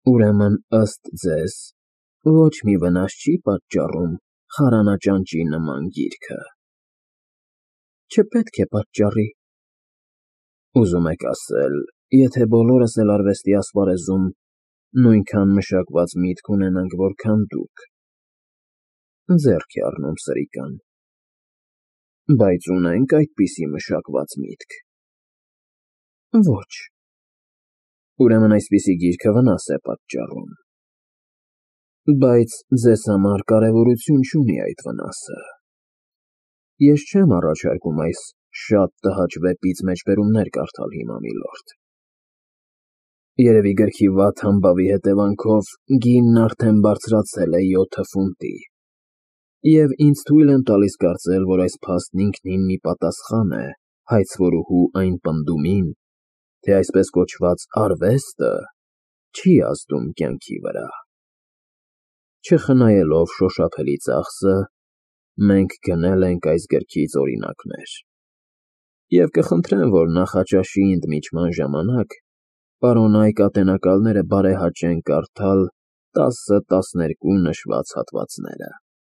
Ուրեմն ըստ ձեզ, ոչ մի վնաս չի պատճառում խարանաճանճի նման գիրքը։ Չպետք է պատճառի։ Ուզում եք ասել, եթե բոլորս էլ արվեստի ասպարեզում նույնքան մշակված միտք ունենանք, որքան դուք։ Ձեռք է առնում սրիկան։ Բայց ունենք այդպիսի մշակված միտք։ Ոչ։ Ուրեմն այսպիսի գիրքը վնաս է պատճառում։ Բայց ձեզ համար կարևորություն չունի այդ վնասը։ Ես չեմ առաջարկում այս շատ տհաճ վեպից մեջբերումներ կարդալ հիմա, միլորդ։ Երևի գրքի վատ համբավի հետևանքով գինն արդեն բարձրացել է 7 ֆունտի, և ինձ թույլ եմ տալիս կարծել, որ այս փաստն ինքնին մի պատասխան է հայցվորուհու այն պնդումին, թե այսպես կոչված արվեստը չի ազդում կյանքի վրա։ Չխնայելով շոշափելի ծախսը, մենք գնել ենք այս գրքից օրինակներ, և կխնդրեմ, որ նախաճաշի ընդմիջման ժամանակ պարոնայք ատենակալները բարեհաճեն կարդալ 10-12 նշված հատվածները։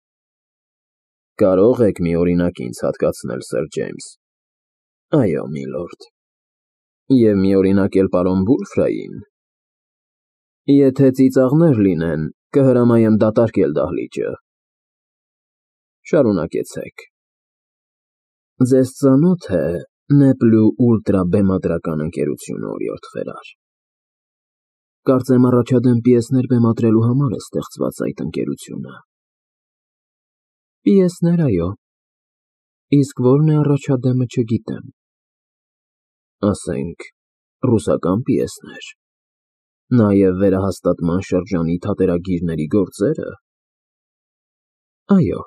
Կարող եք մի օրինակ ինձ հատկացնել, սըր Ջեյմս։ Այո, միլորդ։ Եվ մի օրինակ էլ պարոն Վուլֆրային։ Եթե ծիծաղներ լինեն, կհրամայեմ դատարկել դահլիճը։ Շարունակեցեք։ Ձեզ ծանոթ է Նեպլու ուլտրա բեմադրական ընկերությունը, օրիորդ Ֆերար։ Կարծեմ առաջադեմ պիեսներ բեմադրելու համար է ստեղծված այդ ընկերությունը։ Պիեսներ, այո։ Իսկ ո՞րն է առաջադեմը, չգիտեմ։ Ասենք, ռուսական պիեսներ։ Նաև վերահաստատման շրջանի թատերագիրների գործերը։ Այո։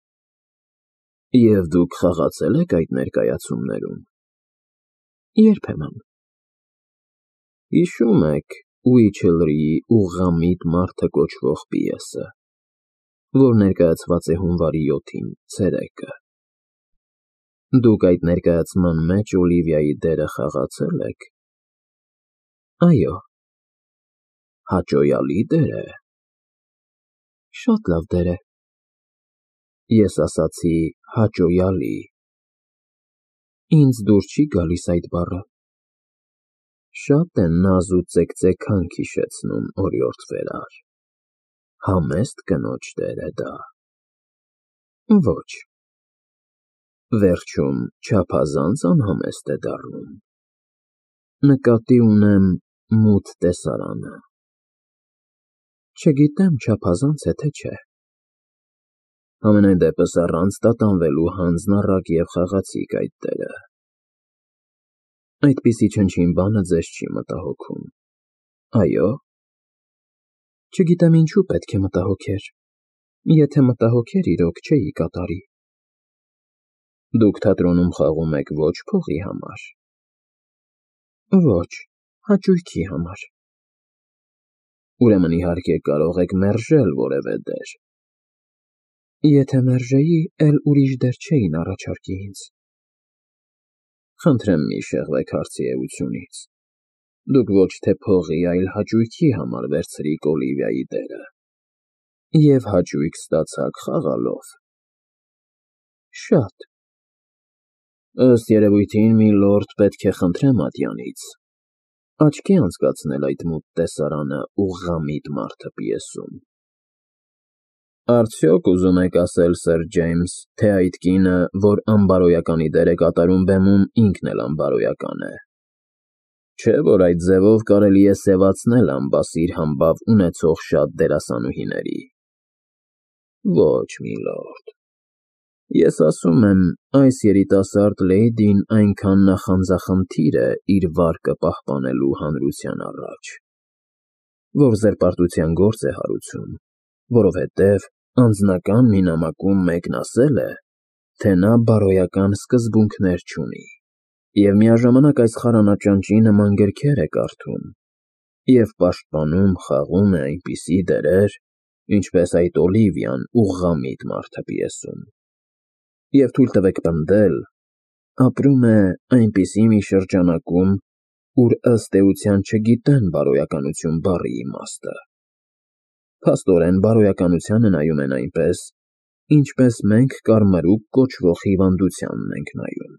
Եվ դուք խաղացել եք այդ ներկայացումներում։ Երբեմն։ Հիշում եք Ուիչլրիի «Ուղղամիտ մարդը» կոչվող պիեսը, որ ներկայացված է հունվարի 7-ին, ցերեկը։ Դուք այդ ներկայացման մեջ Օլիվիայի դերը խաղացել եք։ Այո։ Հաճոյալի դեր է։ Շատ լավ դեր է։ Ես ասացի հաճոյալի։ Ինձ դուր չի գալիս այդ բառը։ Շատ է նազ ու ծեքծեքանք հիշեցնում, օրիորդ Ֆերար։ Համեստ կնոջ դեր է դա։ Ոչ։ Վերջում չափազանց անհամեստ է դառնում։ Նկատի ունեմ մութ տեսարանը։ Չգիտեմ չափազանց է, թե չէ։ Համենայն դեպս առանց տատանվելու հանձնառակ և խաղացիք այդ դերը։ Այդպիսի չնչին բանը ձեզ չի մտահոգում։ Այո։ Չգիտեմ ինչու պետք է մտահոգեր։ Եթե մտահոգեր, իրոք չէի կատարի։ Դուք թատրոնում խաղում եք ոչ փողի համար։ Ոչ, հաճույքի համար։ Ուրեմն իհարկե կարող եք մերժել որևէ դեր։ Եթե մերժեի, էլ ուրիշ դեր չէին առաջարկի ինձ։ Խնդրեմ մի շեղվեք հարցի էությունից։ Դուք ոչ թե փողի, այլ հաճույքի համար վերցրիք Օլիվիայի դերը։ Եվ հաճույք ստացաք խաղալով։ Շատ։ Ըստ երևույթին, միլորդ, պետք է խնդրեմ ատյանից աչքի անցկացնել այդ մութ տեսարանը «Ուղղամիտ մարդը» պիեսում։ Արդյոք ուզում եք ասել, սըր Ջեյմս, թե այդ կինը, որ անբարոյականի դեր է կատարում բեմում, ինքն էլ անբարոյական է։ Չէ՞ որ այդ ձևով կարելի է սևացնել ամբասիր համբավ ունեցող շատ դերասանուհիների։ Ոչ, միլորդ։ Ես ասում եմ, այս երիտասարդ լեյդին այնքան նախանձախնդիր է իր վարկը պահպանելու հանրության առաջ, որ զրպարտության գործ է հարուցում, որովհետև անձնական մի նամակում մեկն ասել է, թե նա բարոյական սկզբունքներ չունի, և միաժամանակ այս խարանաճանճի նման գրքեր է կարդում, և պաշտպանում, խաղում է այնպիսի դերեր, ինչպես այդ Օլիվիան «Ուղղամիտ մարդը» պիեսում, և թույլ տվեք պնդել, ապրում է այնպիսի մի շրջանակում, ուր ըստ էության չգիտեն բարոյականություն բառի իմաստը։ Փաստորեն բարոյականությանը նայում են այնպես, ինչպես մենք կարմրուկ կոչվող հիվանդությանն ենք նայում։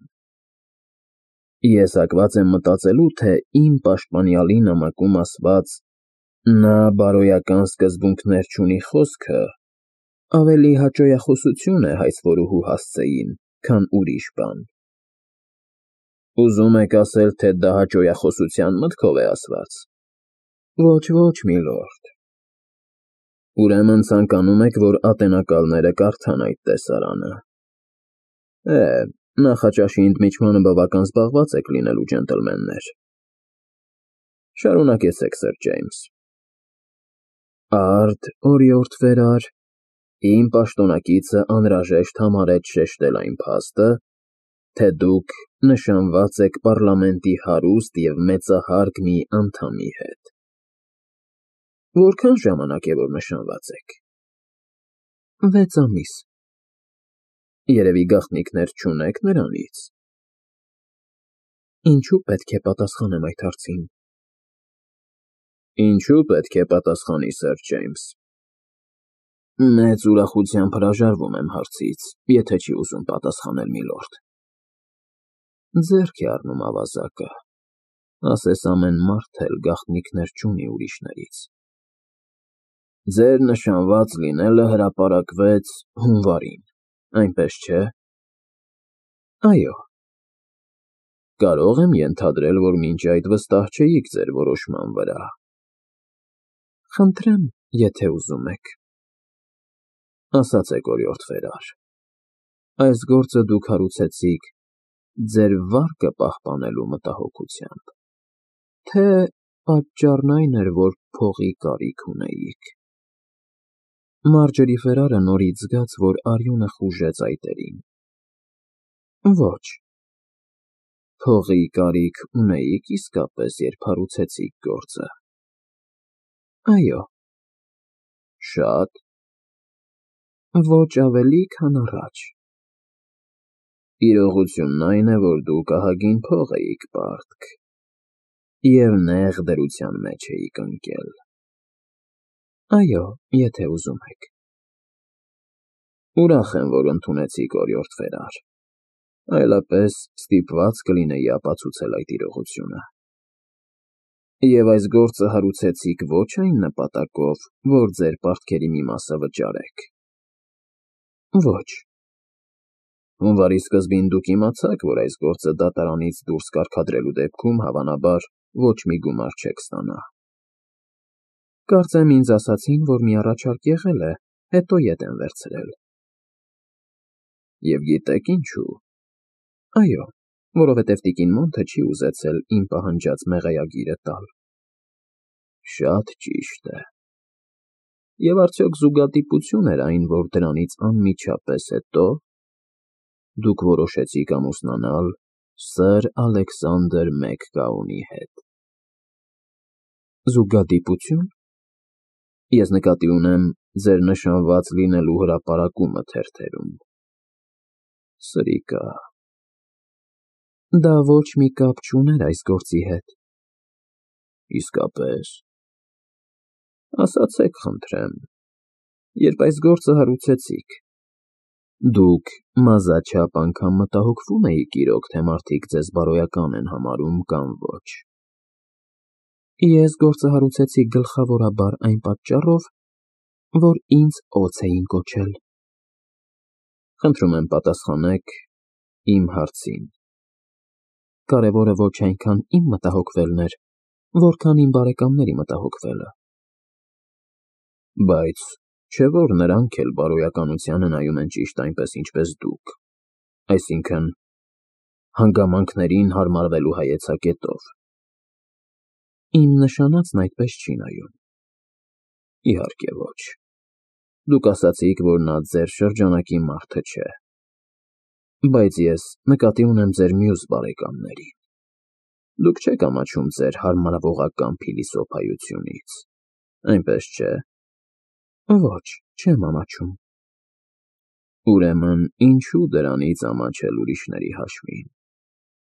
Ես հակված եմ մտածելու, թե իմ պաշտպանյալի նամակում ասված «նա բարոյական սկզբունքներ չունի» խոսքը ավելի հաճոյախոսություն է հայցվորուհու հասցեին, քան ուրիշ բան։ Ուզում եք ասել, թե դա հաճոյախոսության մտքով է ասված։ Ոչ, միլորդ։ Ուրեմն ցանկանում եք, որ ատենակալները կարդան այդ տեսարանը։ Նախաճաշի ընդմիջմանը բավական զբաղված եք լինելու, ջենտլմեններ։ Շարունակեցեք, սըր Ջեյմս։ Արդ, օրիորդ վերար, իմ պաշտոնակիցը անհրաժեշտ համարեց շեշտել այն փաստը, թե դուք նշանված եք պառլամենտի հարուստ և մեծահարգ մի անդամի հետ։ Որքան ժամանակ է, որ նշանված եք։ 6 ամիս։ Երևի գաղտնիքներ չունեք նրանից։ Ինչու պետք է պատասխանեմ այդ հարցին։ Ինչու պետք է պատասխանի, սըր Ջեյմս։ Մեծ ուրախությամբ հրաժարվում եմ հարցից, եթե չի ուզում պատասխանել, միլորդ։ Ձեռք է առնում ավազակը, ասես ամեն մարդ էլ գաղտնիքներ չունի ուրիշներից։ Ձեր նշանված լինելը հրապարակվեց հունվարին, այնպես չէ։ Այո։ Կարող եմ ենթադրել, որ մինչ այդ վստահ չէիք ձեր որոշման վրա։ Խնդրեմ, եթե ուզում եք։ Ասացեք, օրիորդ վերար, այս գործը դուք հարուցեցիք ձեր վարկը պահպանելու մտահոգությամբ, թե պատճառն այն էր, որ փողի կարիք ունեիք։ Մարջերի Ֆերարը նորից զգաց, որ արյունը խուժեց այտերին։ Ոչ։ Փողի կարիք ունեիք իսկապես, երբ հարուցեցիք գործը։ Այո։ Շատ։ Ոչ ավելի, քան առաջ։ Իրողությունն այն է, որ դուք ահագին փող էիք պարտք և նեղ դրության մեջ էիք ընկել։ Այո, եթե ուզում եք։ Ուրախ եմ, որ ընդունեցիք, օրիորդ վերար, այլապես ստիպված կլինեի ապացուցել այդ իրողությունը։ Եվ այս գործը հարուցեցիք ոչ այն նպատակով, որ ձեր պարտքերի մի մասը վճարեք։ Ոչ։ Հունվարի սկզբին դուք իմացաք, որ այս գործը դատարանից դուրս կարգադրելու դեպքում, հավանաբար, ոչ մի գումար չեք ստանա։ Կարծեմ ինձ ասացին, որ մի առաջարկ եղել է, հետո ետ են վերցրել։ Եվ գիտեք ինչու։ Այո, որովհետև տիկին Մոնթը չի ուզեցել իմ պահանջած մեղեագիրը տալ։ Շատ ճիշտ է։ Եվ արդյոք զուգադիպություն էր այն, որ դրանից անմիջապես հետո դուք որոշեցիք ամուսնանալ սըր Ալեքսանդր Մեքգաունի հետ։ Զուգադիպություն։ Ես նկատի ունեմ ձեր նշանված լինելու հրապարակումը թերթերում։ Սրիկա։ Դա ոչ մի կապ չուներ այս գործի հետ։ Իսկապես։ Ասացեք, խնդրեմ, երբ այս գործը հարուցեցիք, դուք մազաչափ անգամ մտահոգվում էիք իրոք, թե մարդիկ ձեզ բարոյական են համարում կամ ոչ։ Ես գործը հարուցեցի գլխավորաբար այն պատճառով, որ ինձ օձ էին կոչել։ Խնդրում եմ պատասխանեք իմ հարցին։ Կարևորը ոչ այնքան իմ մտահոգվելն էր, որքան իմ բարեկամների մտահոգվելը։ Բայց չէ՞ որ նրանք էլ բարոյականությանը նայում են ճիշտ այնպես, ինչպես դուք, այսինքն հանգամանքներին հարմարվելու հայեցակետով։ Իմ նշանածն այդպես չի նայում։ Իհարկե ոչ։ Դուք ասացիք, որ նա ձեր շրջանակի մարդը չէ։ Բայց ես նկատի ունեմ ձեր մյուս բարեկամներին։ Դուք չեք ամաչում ձեր հարմարավողական փիլիսոփայությունից, այնպես չէ։ Ոչ, չեմ ամաչում։ Ուրեմն ինչու դրանից ամաչել ուրիշների հաշվին։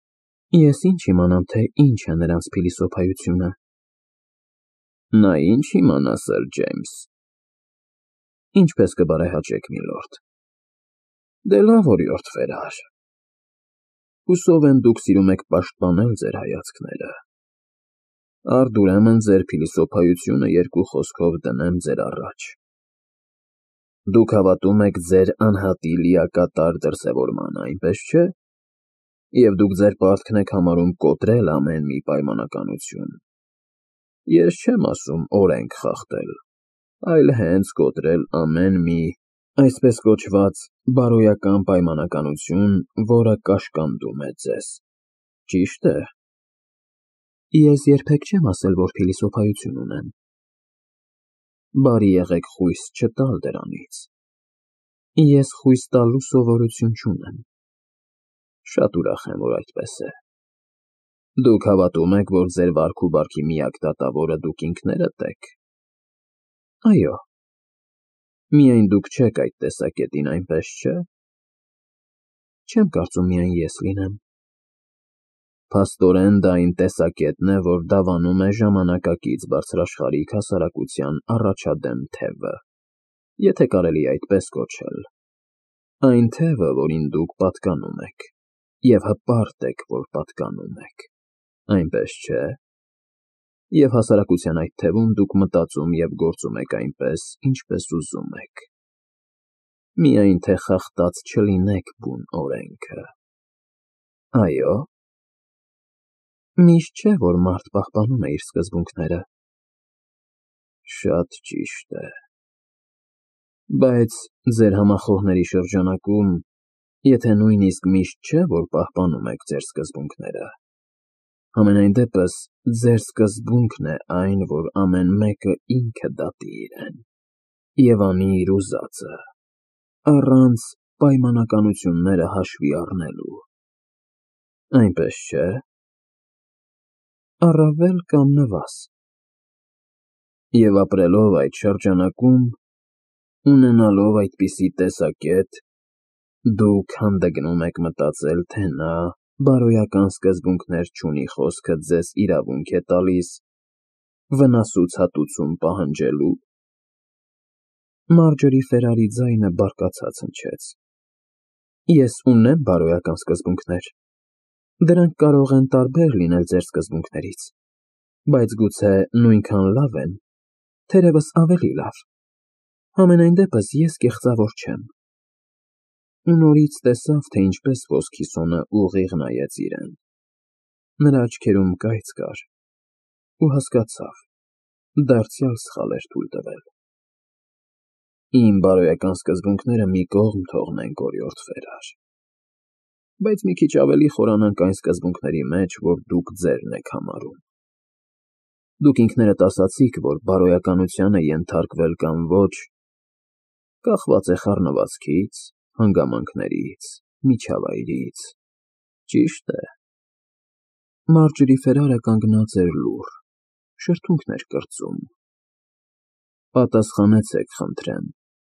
Ես ինչ իմանամ, թե ինչ է նրանց փիլիսոփայությունը։ Նա ինչ իմանա, սըր Ջեյմս։ Ինչպես կբարեհաճեք, միլորդ։ Դե լավ, օրիորդ Ֆերար։ Հուսով եմ դուք սիրում եք պաշտպանել ձեր հայացքները։ Արդ ուրեմն ձեր փիլիսոփայությունը երկու խոսքով դնեմ ձեր առաջ։ Դուք հավատում եք ձեր անհատի լիակատար դրսևորմանը, այնպես չէ՞։ Եվ դուք ձեր պարտքն եք համարում կոտրել ամեն մի պայմանականություն։ Ես չեմ ասում օրենք խախտել, այլ հենց կոտրել ամեն մի այսպես կոչված բարոյական պայմանականություն, որը կաշկանդում է ձեզ։ Ճիշտ է։ Ես երբեք չեմ ասել, որ փիլիսոփայություն ունեմ։ Բարի եղեք խույս չտալ դրանից։ Ես խույս տալու սովորություն չունեմ։ Շատ ուրախ եմ, որ այդպես է։ Դուք հավատում եք, որ ձեր վարք ու բարքի միակ դատավորը դուք ինքներդ եք։ Այո։ Միայն դուք չեք այդ տեսակետին, այնպես չէ։ Չեմ կարծում միայն ես լինեմ։ Փաստորեն դա այն տեսակետն է, որ դավանում է ժամանակակից բարձրաշխարհիկ հասարակության առաջադեմ թևը, եթե կարելի է այդպես կոչել։ Այն թևը, որին դուք պատկանում եք, և հպարտ եք, որ պատկանում եք, այնպես չէ։ Եվ հասարակության այդ թևում դուք մտածում և գործում եք այնպես, ինչպես ուզում եք։ Միայն թե խախտած չլինեք բուն օրենքը։ Այո։ Միշտ չէ, որ մարդ պահպանում է իր սկզբունքները։ Շատ ճիշտ է։ Բայց ձեր համախոհների շրջանակում, եթե նույնիսկ միշտ չէ, որ պահպանում եք ձեր սկզբունքները, համենայն դեպս ձեր սկզբունքն է այն, որ ամեն մեկը ինքը դատի իրեն և անի իր ուզածը, առանց պայմանականությունները հաշվի առնելու։ Այնպես չէ՞։ Առավել կամ նվազ։ Եվ ապրելով այդ շրջանակում, ունենալով այդպիսի տեսակետ, դուք հանդգնում եք մտածել, թե նա բարոյական սկզբունքներ չունի խոսքը ձեզ իրավունք է տալիս վնասուց հատուցում պահանջելու։ Մարջորի Ֆերարի ձայնը բարկացած հնչեց։ Ես ունեմ բարոյական սկզբունքներ։ Դրանք կարող են տարբեր լինել ձեր սկզբունքներից, բայց գուցե նույնքան լավ են, թերևս ավելի լավ։ Համենայն դեպս ես կեղծավոր չեմ։ Ու նորից տեսավ, թե ինչպես ոսկի սոնը ուղիղ նայեց իրեն։ Նրա աչքերում կայծ կար, ու հասկացավ, դարձյալ սխալ էր թույլ տվել։ Իմ բարոյական սկզբունքները մի կողմ թողնենք, օրիորդ Ֆերար, բայց մի քիչ ավելի խորանանք այն սկզբունքների մեջ, որ դուք ձերն եք համարում։ Դուք ինքներդ ասացիք, որ բարոյականության է ենթարկվել կամ ոչ, կախված է խառնվածքից, հանգամանքներից, միջավայրից։ Ճիշտ է։ Մարջորի Ֆերարը կանգնած էր լուռ, շրթունքներ կրծում։ Պատասխանեցեք, խնդրեմ։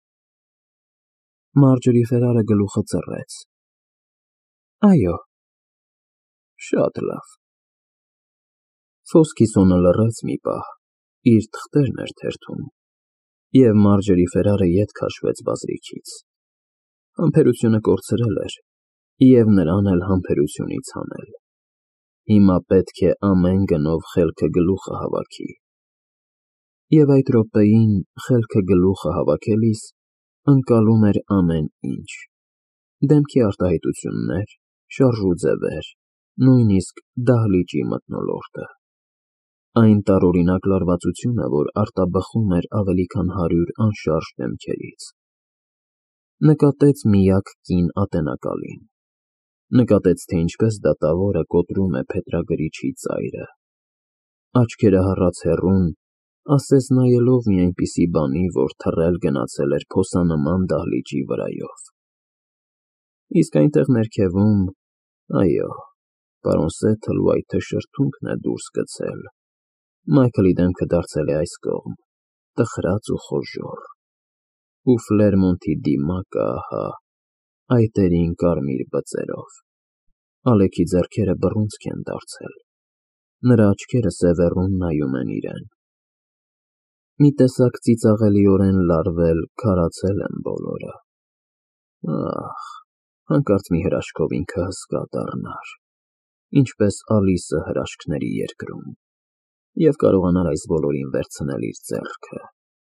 Մարջորի Ֆերարը գլուխը ծռեց։ Այո։ Շատ լավ։ Ֆոսքիսոնը լռեց մի պահ, իր թղթերն էր թերթում, և Մարջորի Ֆերարը ետ քաշվեց բազրիքից։ Համբերությունը կորցրել էր, և նրան էլ համբերությունից հանել։ Հիմա պետք է ամեն գնով խելքը գլուխը հավաքի։ Եվ այդ րոպեին խելքը գլուխը հավաքելիս ընկալում էր ամեն ինչ. դեմքի արտահայտություններ, շարժու ձևեր, նույնիսկ դահլիճի մթնոլորտը։ Այն տարօրինակ լարվածությունը, որ արտաբխում էր ավելի քան 100 անշարժ դեմքերից։ Նկատեց միակ կին ատենակալին։ Նկատեց, թե ինչպես դատավորը կոտրում է փետրագրիչի ծայրը։ Աչքերը հառած հեռուն, ասես նայելով մի այնպիսի բանի, որ թռել գնացել էր փոսանման դահլիճի վրայով։ Իսկ այնտեղ ներքևում, այո, պարոն Սեթլու այդ թշրթունքն է դուրս գցել։ Մայքլի դեմքը դարձել է այս կողմ, տխրած ու խոժոռ, ու Ֆլերմոնտի դիմակը, ահա, այտերին կարմիր բծերով։ Ալեքի ձեռքերը բռունցք են դարձել, նրա աչքերը սևեռուն նայում են իրեն։ Մի տեսակ ծիծաղելիորեն լարվել, քարացել են բոլորը։ Ահ, հանկարծ մի հրաշքով ինքը հսկա դառնար, ինչպես Ալիսը հրաշքների երկրում, և կարողանար այս բոլորին վերցնել իր ձեռքը,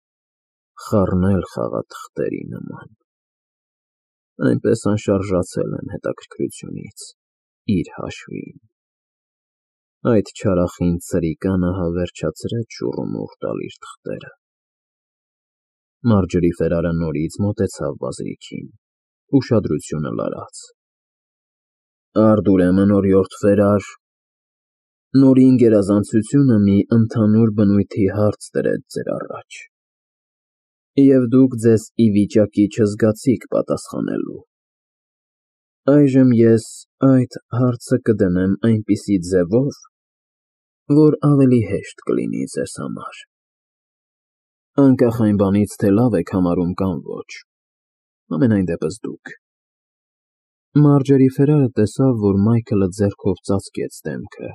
խառնել խաղաթղթերի նման։ Այնպես անշարժացել են հետաքրքրությունից, իր հաշվին։ Այդ չարախինդ սրիկանը հավերչացրեց շուռումուռ տալ իր թղթերը։ Մարջորի Ֆերարը նորից մոտեցավ բազրիքին, ուշադրությունը լարած։ Արդ ուրեմն օրիորդ Ֆերար, նորին գերազանցությունը մի ընդհանուր բնույթի հարց դրեց ձեր առաջ, և դուք ձեզ ի վիճակի չզգացիք պատասխանելու։ Այժմ ես այդ հարցը կդնեմ այնպիսի ձևով, որ ավելի հեշտ կլինի ձեզ համար, անկախ այն բանից, թե լավ եք համարում կամ ոչ, համենայն դեպս դուք։ Մարջորի Ֆերարը տեսավ, որ Մայքլը ձեռքով ծածկեց դեմքը։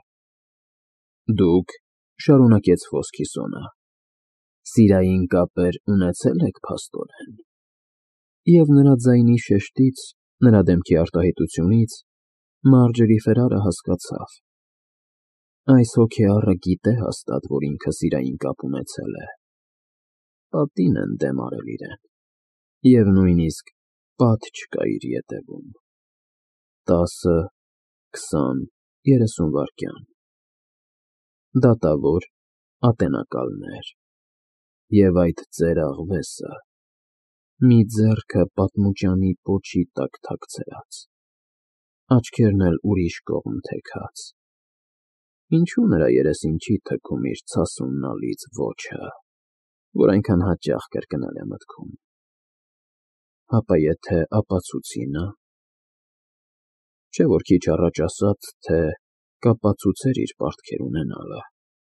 Դուք, շարունակեց Ֆոսքիսոնը, սիրային կապեր ունեցել եք փաստորեն։ Եվ նրա ձայնի շեշտից, նրա դեմքի արտահայտությունից Մարջորի Ֆերարը հասկացավ. այս հոգեառը գիտե հաստատ, որ ինքը սիրային կապ ունեցել է։ Պատին են դեմ արել իրեն, և նույնիսկ պատ չկա իր ետևում։ 10, 20, 30 վայրկյան։ Դատավոր, ատենակալներ, և այդ ծեր աղվեսը, մի ձեռքը պատմուճանի պոչի տակ թաքցրած, աչքերն էլ ուրիշ կողմ թեքած։ Ինչու նրա երեսին չի թքում իր ցասուննալից ոչը, որ այնքան հաճախ կրկնել է մտքում։ Հապա եթե ապացուցի նա։ Չէ՞ որ քիչ առաջ ասաց, թե կապացուցեր իր պարտքեր ունենալը։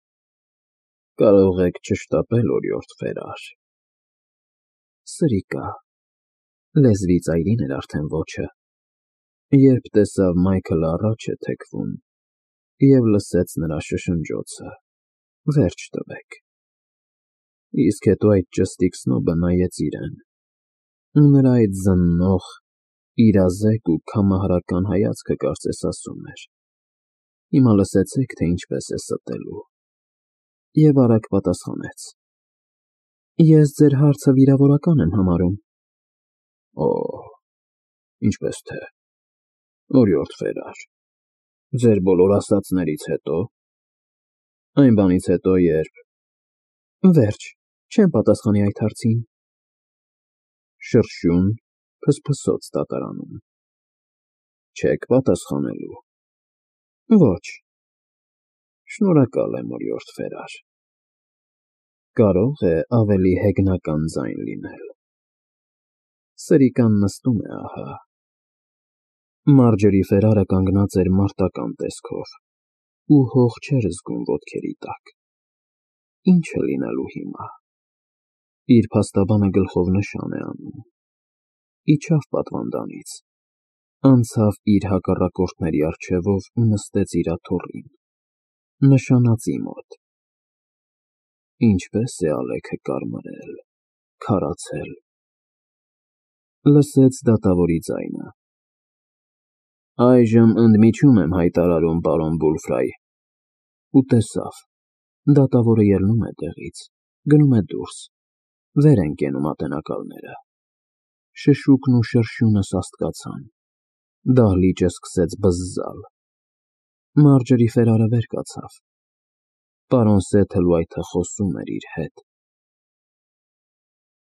Կարող եք չշտապել, օրիորդ Ֆերար։ Սրիկա, լեզվից այրին էր արդեն ոչը, երբ տեսավ Մայքլը առաջ է թեքվում և լսեց նրա շշնջոցը. վերջ տվեք։ Իսկ հետո այդ ճստիկ սնոբը նայեց իրեն, ու նրա այդ զննող, իրազեկ ու քամահարական հայացքը կարծես ասում էր. հիմա լսեցեք, թե ինչպես է ստելու։ Եվ արագ պատասխանեց. ես ձեր հարցը վիրավորական եմ համարում։ Օ, ինչպես թե, օրիորդ Ֆերար, ձեր բոլոր ասածներից հետո։ Այն բանից հետո, երբ… Վերջ, չեմ պատասխանի այդ հարցին։ Շրշյուն, փսփսոց դատարանում։ Չեք պատասխանելու։ Ոչ։ Շնորհակալ եմ, օրիորդ Ֆերար։ Կարող է ավելի հեգնական ձայն լինել։ Սրիկան նստում է ահա։ Մարջորի Ֆերարը կանգնած էր մարտական տեսքով ու հող չէր զգում ոտքերի տակ։ Ինչ է լինելու հիմա։ Իր փաստաբանը գլխով նշան է անում։ Իջավ պատվանդանից, անցավ իր հակառակորդների առջևով ու նստեց իր աթոռին, նշանածի մոտ։ Ինչպես է Ալեքը կարմրել, քարացել։ Լսեց դատավորի ձայնը. Այժմ ընդմիջում եմ հայտարարում, պարոն Բուլֆրայ։ Ու տեսավ. դատավորը ելնում է տեղից, գնում է դուրս, վեր են կենում ատենակալները։ Շշուկն ու շրշյունը սաստկացան, դահլիճը սկսեց բզզալ։ Մարջորի Ֆերարը վեր կացավ։ Պարոն Սեթլվայթը խոսում էր իր հետ։